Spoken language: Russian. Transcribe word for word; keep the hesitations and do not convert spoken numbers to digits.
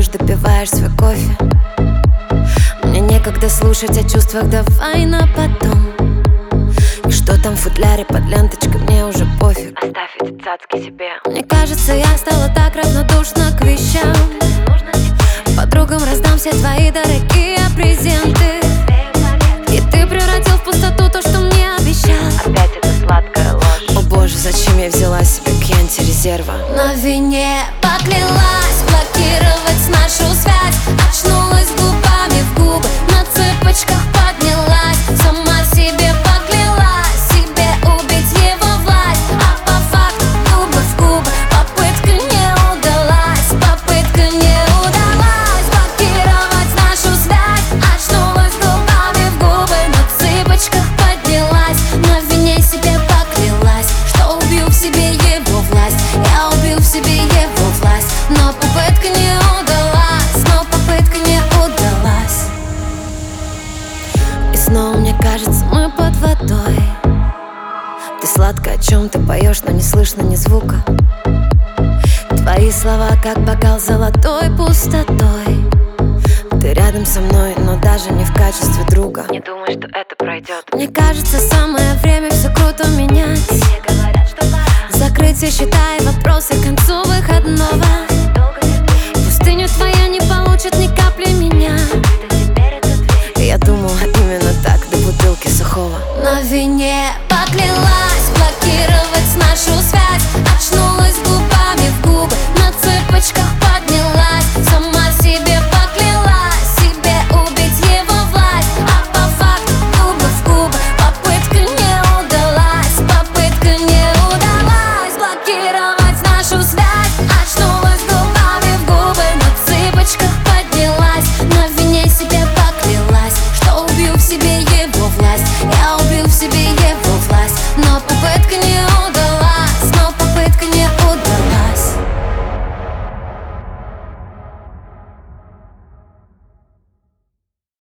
допиваешь свой кофе. Мне некогда слушать о чувствах, давай на потом. И что там в футляре под ленточкой, мне уже пофиг. Оставь эти цацки себе. Мне кажется, я стала так равнодушна к вещам. Подругам раздам все твои дорогие презенты. И ты превратил в пустоту то, что мне обещал. Опять эта сладкая ложь. О боже, зачем я взяла себе кьянти резерва? На вине поклялась блокировать нашу связь. Очнулась губами в губы, на цыпочках поднялась. Сама себе поклялась, себе убить его власть. А по факту губы в губы, попытка не удалась. Попытка не удалась блокировать нашу связь. Очнулась губами в губы, на цыпочках поднялась. На вине себе поклялась, что убью в себе его власть. Я убью в себе его власть, но попытка не удалась. Но попытка не удалась. И снова мне кажется, мы под водой. Ты сладко о чем ты поешь, но не слышно ни звука. Твои слова как бокал золотой пустотой. Ты рядом со мной, но даже не в качестве друга. Не думай, что это пройдет. Мне кажется, самое время все круто менять. Все говорят, что пора. Закрыть все счета и вопросы к концу выходного.